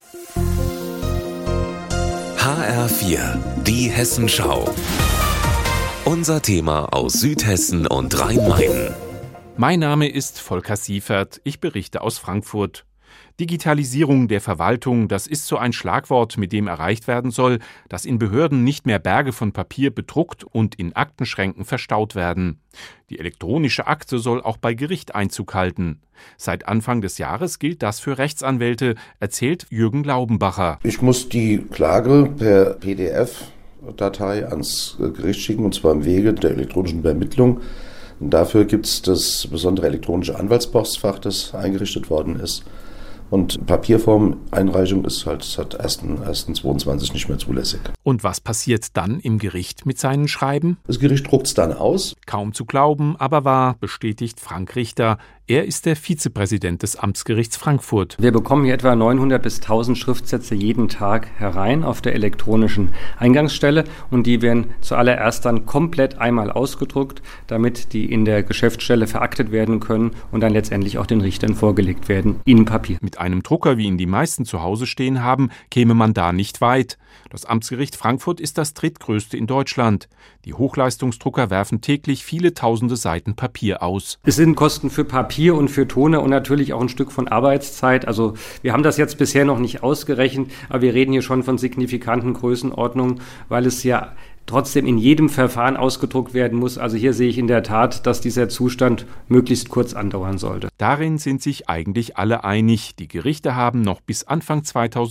HR4, die Hessenschau. Unser Thema aus Südhessen und Rhein-Main. Mein Name ist Volker Siefert, ich berichte aus Frankfurt. Digitalisierung der Verwaltung, das ist so ein Schlagwort, mit dem erreicht werden soll, dass in Behörden nicht mehr Berge von Papier bedruckt und in Aktenschränken verstaut werden. Die elektronische Akte soll auch bei Gericht Einzug halten. Seit Anfang des Jahres gilt das für Rechtsanwälte, erzählt Jürgen Laubenbacher. Ich muss die Klage per PDF-Datei ans Gericht schicken, und zwar im Wege der elektronischen Übermittlung. Und dafür gibt es das besondere elektronische Anwaltspostfach, das eingerichtet worden ist. Und Papierform-Einreichung ist halt seit 1.1.22 nicht mehr zulässig. Und was passiert dann im Gericht mit seinen Schreiben? Das Gericht druckt es dann aus. Kaum zu glauben, aber wahr, bestätigt Frank Richter. Er ist der Vizepräsident des Amtsgerichts Frankfurt. Wir bekommen hier etwa 900 bis 1000 Schriftsätze jeden Tag herein auf der elektronischen Eingangsstelle. Und die werden zuallererst dann komplett einmal ausgedruckt, damit die in der Geschäftsstelle veraktet werden können und dann letztendlich auch den Richtern vorgelegt werden in Papier. Mit einem Drucker, wie ihn die meisten zu Hause stehen haben, käme man da nicht weit. Das Amtsgericht Frankfurt ist das drittgrößte in Deutschland. Die Hochleistungsdrucker werfen täglich viele tausende Seiten Papier aus. Es sind Kosten für Papier und für Toner und natürlich auch ein Stück von Arbeitszeit. Also wir haben das jetzt bisher noch nicht ausgerechnet, aber wir reden hier schon von signifikanten Größenordnungen, weil es ja trotzdem in jedem Verfahren ausgedruckt werden muss. Also hier sehe ich in der Tat, dass dieser Zustand möglichst kurz andauern sollte. Darin sind sich eigentlich alle einig. Die Gerichte haben noch bis Anfang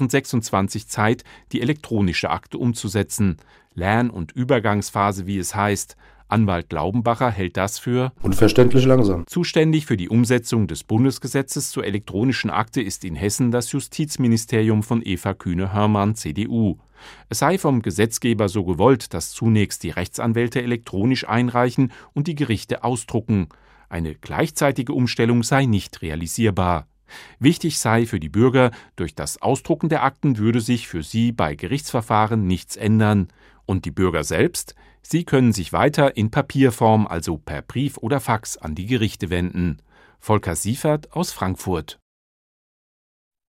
2026 Zeit, die elektronische Akte umzusetzen. Lern- und Übergangsphase, wie es heißt. Anwalt Laubenbacher hält das für unverständlich langsam. Zuständig für die Umsetzung des Bundesgesetzes zur elektronischen Akte ist in Hessen das Justizministerium von Eva Kühne-Hörmann, CDU. Es sei vom Gesetzgeber so gewollt, dass zunächst die Rechtsanwälte elektronisch einreichen und die Gerichte ausdrucken. Eine gleichzeitige Umstellung sei nicht realisierbar. Wichtig sei für die Bürger, durch das Ausdrucken der Akten würde sich für sie bei Gerichtsverfahren nichts ändern. Und die Bürger selbst? Sie können sich weiter in Papierform, also per Brief oder Fax, an die Gerichte wenden. Volker Siefert aus Frankfurt.